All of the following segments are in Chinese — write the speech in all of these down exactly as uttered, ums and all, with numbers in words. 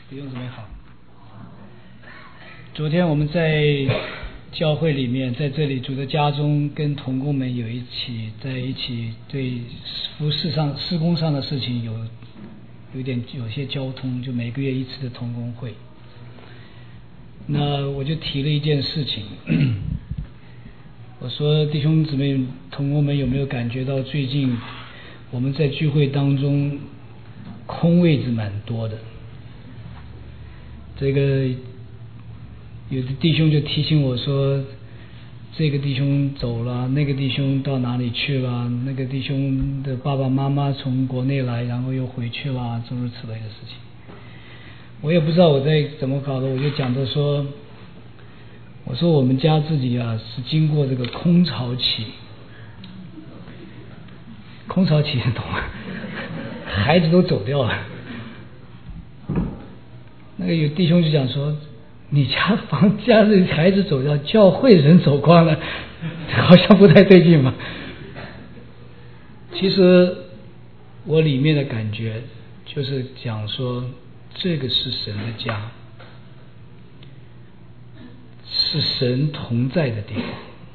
弟兄姊妹好，昨天我们在教会里面，在这里主的家中，跟同工们有一起在一起对服事上施工上的事情有有点有些交通，就每个月一次的同工会。那我就提了一件事情，我说弟兄姊妹同工们有没有感觉到最近我们在聚会当中空位置蛮多的？这个有的弟兄就提醒我说，这个弟兄走了，那个弟兄到哪里去了，那个弟兄的爸爸妈妈从国内来，然后又回去了，诸如此类的事情。我也不知道我在怎么搞的，我就讲着说，我说我们家自己啊是经过这个空巢期，空巢期懂吗？孩子都走掉了。那个有弟兄就讲说，你家房家里孩子走掉，教会人走光了，好像不太对劲嘛。其实我里面的感觉就是讲说，这个是神的家，是神同在的地方。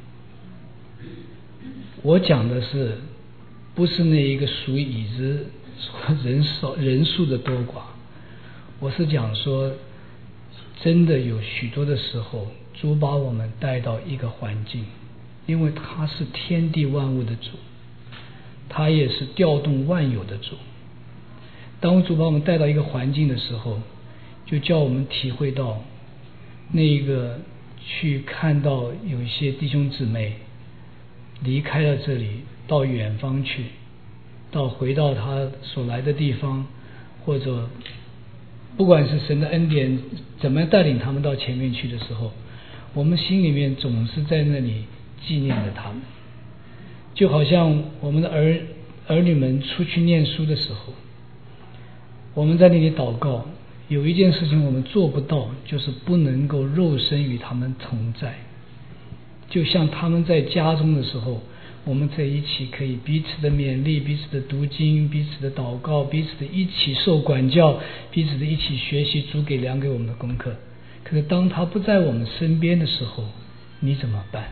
我讲的是不是那一个数椅子人少人数的多寡，我是讲说真的有许多的时候，主把我们带到一个环境，因为他是天地万物的主，他也是调动万有的主。当主把我们带到一个环境的时候，就叫我们体会到那一个去看到有一些弟兄姊妹离开了这里，到远方去，到回到他所来的地方，或者不管是神的恩典怎么带领他们到前面去的时候，我们心里面总是在那里纪念着他们。就好像我们的儿儿女们出去念书的时候，我们在那里祷告，有一件事情我们做不到，就是不能够肉身与他们同在。就像他们在家中的时候，我们在一起可以彼此的勉励，彼此的读经，彼此的祷告，彼此的一起受管教，彼此的一起学习主给量给我们的功课。可是当他不在我们身边的时候，你怎么办？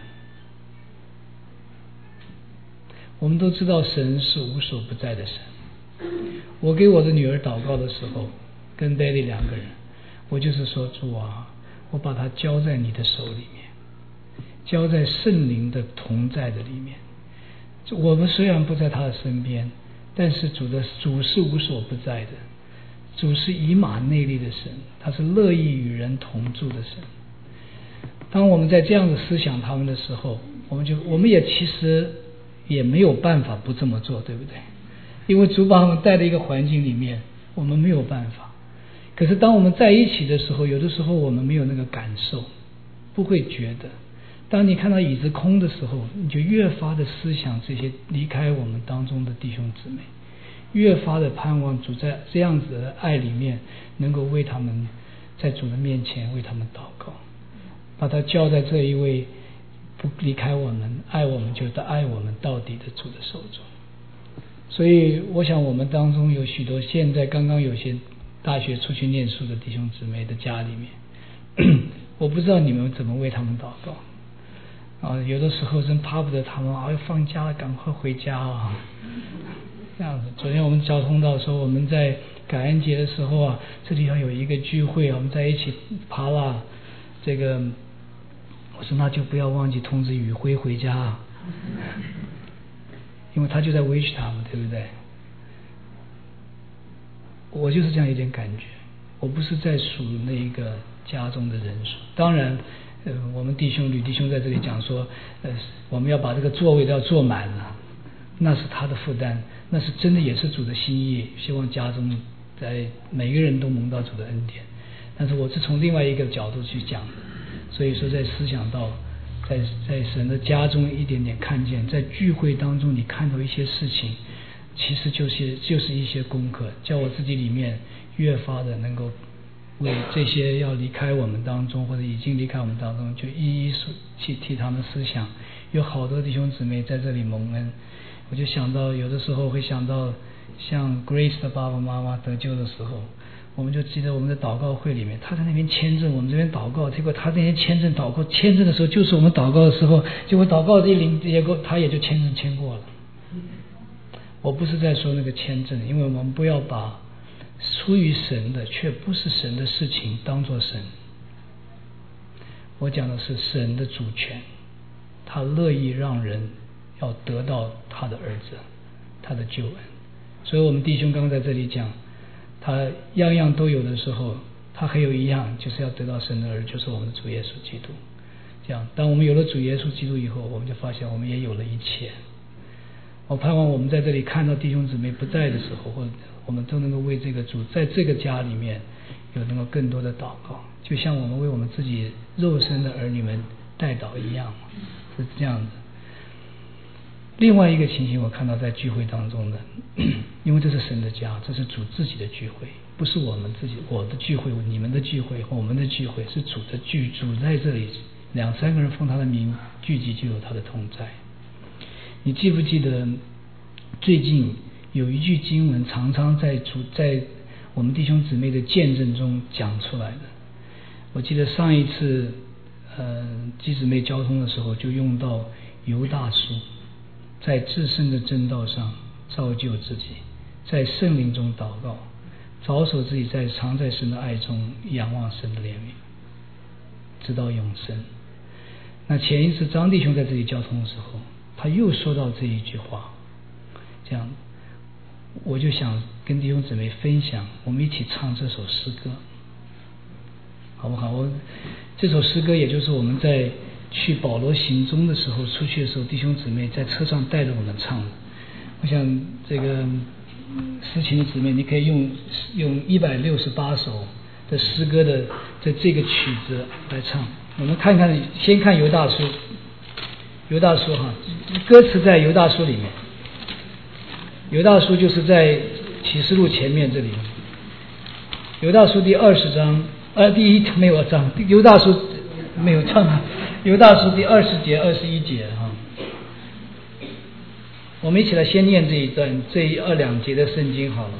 我们都知道神是无所不在的神。我给我的女儿祷告的时候，跟 Daddy 两个人，我就是说，主啊，我把她交在你的手里面，交在圣灵的同在的里面。我们虽然不在他的身边，但是主的主是无所不在的，主是以马内利的神，他是乐意与人同住的神。当我们在这样的思想他们的时候，我们就我们也其实也没有办法不这么做，对不对？因为主把我们带到一个环境里面，我们没有办法。可是当我们在一起的时候，有的时候我们没有那个感受，不会觉得。当你看到椅子空的时候，你就越发的思想这些离开我们当中的弟兄姊妹，越发的盼望主在这样子的爱里面能够为他们在主的面前为他们祷告，把他交在这一位不离开我们爱我们就爱我们到底的主的手中。所以我想我们当中有许多现在刚刚有些大学出去念书的弟兄姊妹的家里面，我不知道你们怎么为他们祷告啊，有的时候真巴不得他们啊，要放假了，赶快回家啊，这样子。昨天我们交通到说，我们在感恩节的时候啊，这里要有一个聚会，我们在一起爬了这个，我说那就不要忘记通知宇辉回家啊，因为他就在维持他们，对不对？我就是这样一点感觉，我不是在数那一个家中的人数，当然。呃，我们弟兄吕弟兄在这里讲说，呃，我们要把这个座位都要坐满了，那是他的负担，那是真的也是主的心意，希望家中在每个人都蒙到主的恩典。但是我是从另外一个角度去讲，所以说在思想到，在在神的家中一点点看见，在聚会当中你看到一些事情，其实就是就是一些功课，叫我自己里面越发的能够。为这些要离开我们当中或者已经离开我们当中，就一一去替他们思想。有好多弟兄姊妹在这里蒙恩，我就想到有的时候会想到像 Grace 的爸爸妈妈得救的时候， 我们就记得我们的祷告会里面，他在那边签证，我们这边祷告，结果他那边签证祷告签证的时候，就是我们祷告的时候，结果祷告一领，结果他也就签证签过了。我不是在说那个签证，因为我们不要把出于神的却不是神的事情当作神。我讲的是神的主权，他乐意让人要得到他的儿子，他的救恩。所以我们弟兄刚在这里讲，他样样都有的时候，他还有一样，就是要得到神的儿子，就是我们的主耶稣基督。这样，当我们有了主耶稣基督以后，我们就发现我们也有了一切。我盼望我们在这里看到弟兄姊妹不在的时候，或者我们都能够为这个主在这个家里面有能够更多的祷告，就像我们为我们自己肉身的儿女们代祷一样，是这样子。另外一个情形我看到在聚会当中的，因为这是神的家，这是主自己的聚会，不是我们自己我的聚会，你们的聚会，我们的聚会，是主的聚，主在这里，两三个人奉他的名聚集，就有他的同在。你记不记得最近有一句经文常常在主在我们弟兄姊妹的见证中讲出来的？我记得上一次呃弟姊妹交通的时候就用到犹大书，在至圣的真道上造就自己，在圣灵中祷告，保守自己在常在神的爱中仰望神的怜悯，直到永生。那前一次张弟兄在这里交通的时候，他又说到这一句话，这样我就想跟弟兄姊妹分享，我们一起唱这首诗歌好不好？我这首诗歌也就是我们在去保罗行踪的时候，出去的时候，弟兄姊妹在车上带着我们唱的。我想这个诗情的姊妹，你可以用用一百六十八首的诗歌的这这个曲子来唱。我们看看，先看犹大书，犹大书哈，歌词在犹大书里面。犹大书就是在启示录前面这里。犹大书第二十章，呃，第一没有章，犹大书没有章，犹大书第二十节、二十一节哈。我们一起来先念这一段，这一二两节的圣经好了。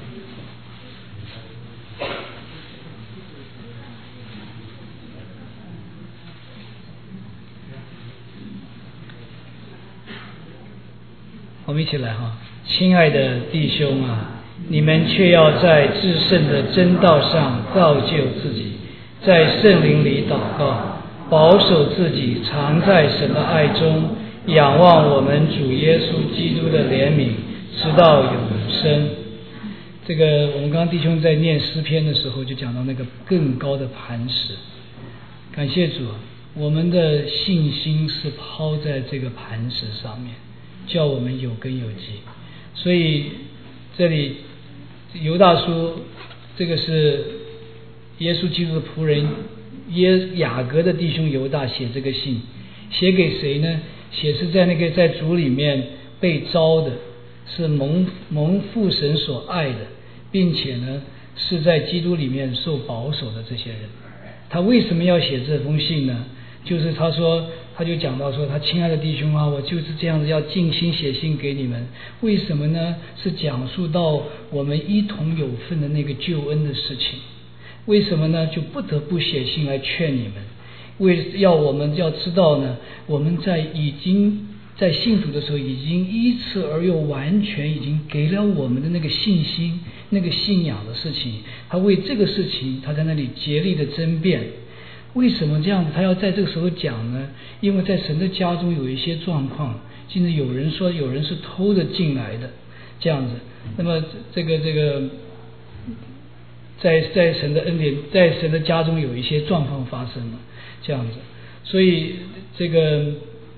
我们一起来哈，亲爱的弟兄啊，你们却要在至圣的真道上造就自己，在圣灵里祷告，保守自己常在神的爱中，仰望我们主耶稣基督的怜悯，直到永生。这个我们刚刚弟兄在念诗篇的时候就讲到那个更高的磐石。感谢主，我们的信心是抛在这个磐石上面，叫我们有根有基。所以这里犹大书，这个是耶稣基督的仆人耶雅各的弟兄犹大写这个信，写给谁呢？写是在那个在主里面被召的，是蒙蒙父神所爱的，并且呢是在基督里面受保守的这些人。他为什么要写这封信呢？就是他说，他就讲到说，他亲爱的弟兄啊，我就是这样子要尽心写信给你们。为什么呢？是讲述到我们一同有份的那个救恩的事情。为什么呢？就不得不写信来劝你们。为要我们要知道呢，我们在已经在信主的时候，已经依次而又完全已经给了我们的那个信心、那个信仰的事情。他为这个事情，他在那里竭力的争辩。为什么这样子？他要在这个时候讲呢？因为在神的家中有一些状况，甚至有人说有人是偷着进来的，这样子。那么这个这个，在在神的恩典，在神的家中有一些状况发生了，这样子。所以这个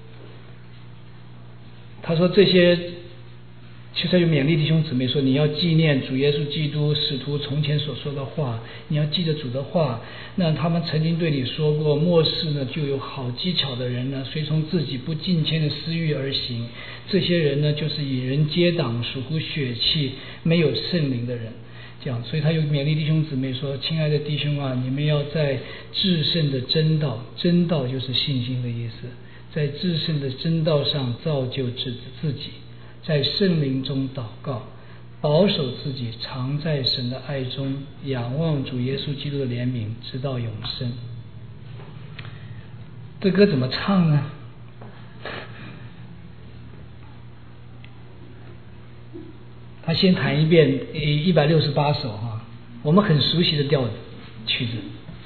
他说这些。其实就勉励弟兄姊妹说，你要纪念主耶稣基督使徒从前所说的话，你要记得主的话。那他们曾经对你说过，末世呢就有好技巧的人呢，随从自己不敬虔的私欲而行。这些人呢，就是以人结党，属乎血气，没有圣灵的人。这样，所以他又勉励弟兄姊妹说，亲爱的弟兄啊，你们要在至圣的真道，真道就是信心的意思，在至圣的真道上造就自自己，在圣灵中祷告， 保守自己，常在神的爱中，仰望主耶稣基督的怜悯，直到永生。这歌怎么唱呢？他先弹一遍一百六十八首哈，我们很熟悉的调子曲子。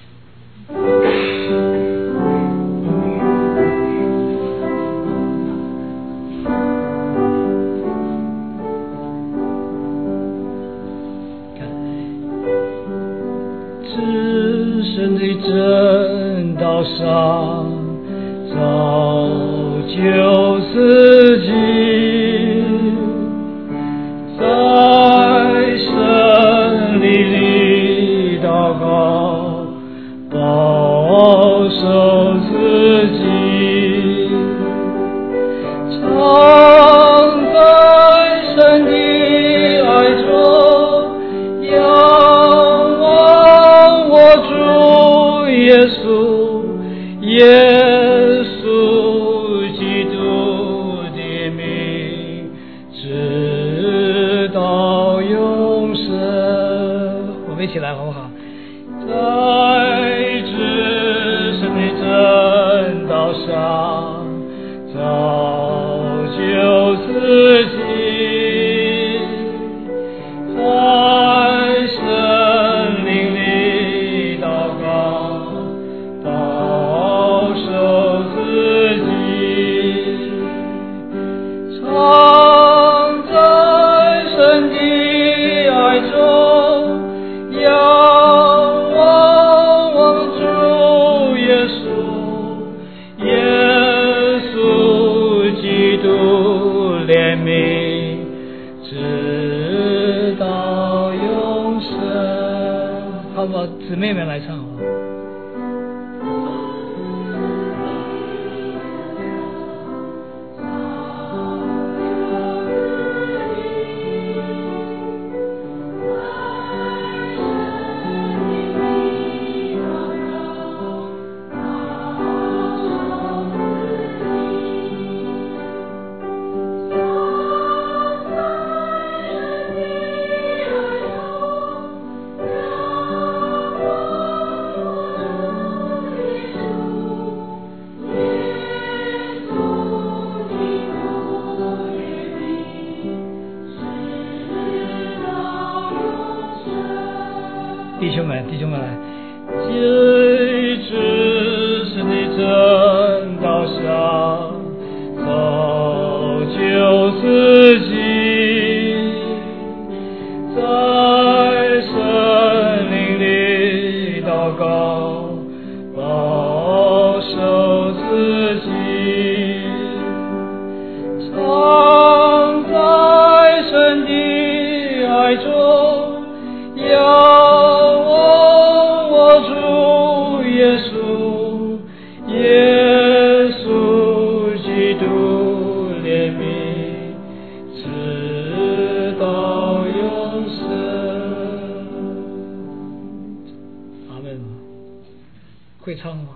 至深的正道上，造就自己。在神里里祷告，保守自己，常在神的爱中，仰望我主耶稣，耶稣基督的名，直到永生。我们一起来好不好？在至深的正道上，造就自己，在神灵里祷告，保守自己，常在神的爱中，仰望我主耶稣，耶稣基督怜悯，直到永生。好不好？姊妹们来唱好不好？弟兄们，弟兄们来，最至深的正道上，造就自己，在神灵里祷告，保守自己，常在神的爱中，仰耶稣，耶稣基督怜悯，直到永生。阿门。会唱吗？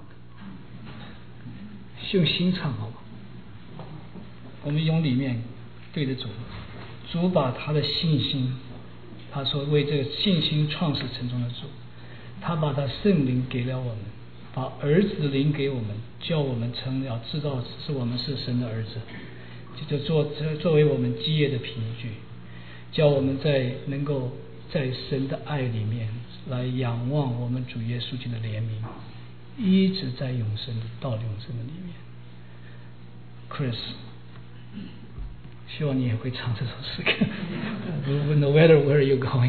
用心唱好吗？我们用里面对着主，主把他的信心，他说为这个信心创始成终的主，他把他圣灵给了我们，把儿子的灵给我们，叫我们成了知道是我们是神的儿子，就作作为我们基业的凭据，叫我们在能够在神的爱里面来仰望我们主耶稣基督的怜悯，一直在永生的到永生的里面。Chris， 希望你也会唱这首诗歌。No matter where you're going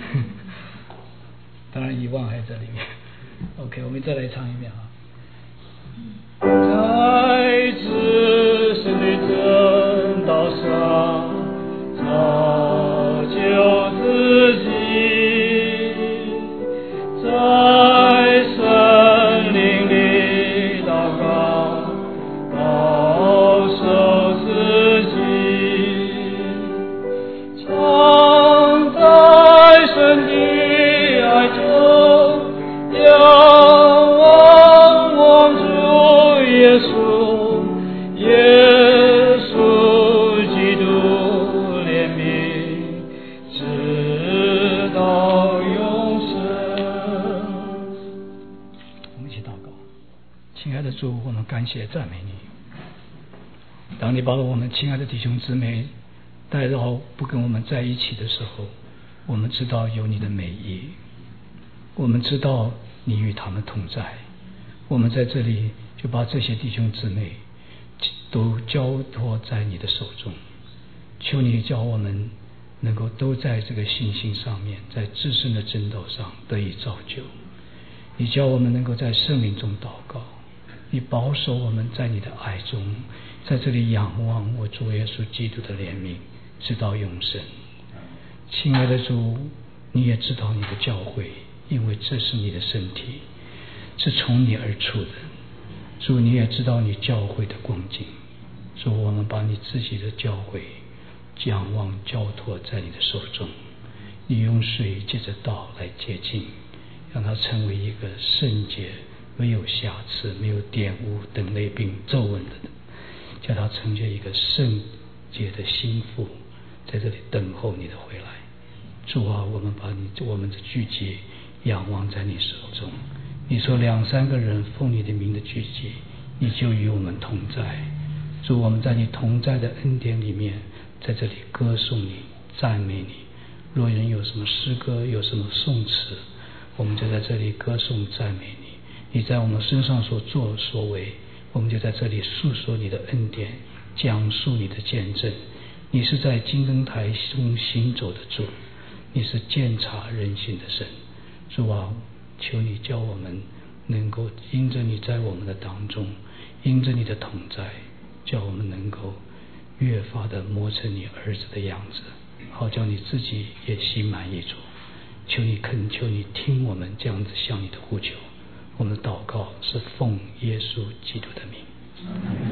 当然遗忘还在里面。 OK， 我们再来唱一遍啊。在至深的正道上，造就自己，在神灵里祷告，保守自己，常在神的爱中，仰望我主耶稣，耶稣基督怜悯，直亲爱的主，我们感谢赞美你。当你把我们亲爱的弟兄姊妹带到不跟我们在一起的时候，我们知道有你的美意，我们知道你与他们同在。我们在这里就把这些弟兄姊妹都交托在你的手中，求你叫我们能够都在这个信心上面，在至圣的真道上得以造就。你叫我们能够在圣灵中祷告，你保守我们在你的爱中，在这里仰望我主耶稣基督的怜悯，直到永生。亲爱的主，你也知道你的教会，因为这是你的身体，是从你而出的。主，你也知道你教会的光景。主，我们把你自己的教会仰望交托在你的手中，你用水借着道来洁净，让它成为一个圣洁，没有瑕疵，没有玷污等类病皱纹的，叫它成就一个圣洁的心腹，在这里等候你的回来。主啊，我们把你我们的聚集仰望在你手中，你说两三个人奉你的名的聚集，你就与我们同在。主，我们在你同在的恩典里面，在这里歌颂你，赞美你。若人有什么诗歌，有什么颂词，我们就在这里歌颂赞美你。你在我们身上所作所为，我们就在这里诉说你的恩典，讲述你的见证。你是在金灯台中行走的主，你是鉴察人心的神。主啊，求你教我们能够因着你在我们的当中，因着你的同在，叫我们能够越发的磨成你儿子的样子，好叫你自己也心满意足。求你恳求你听我们这样子向你的呼求，我们的祷告是奉耶稣基督的名。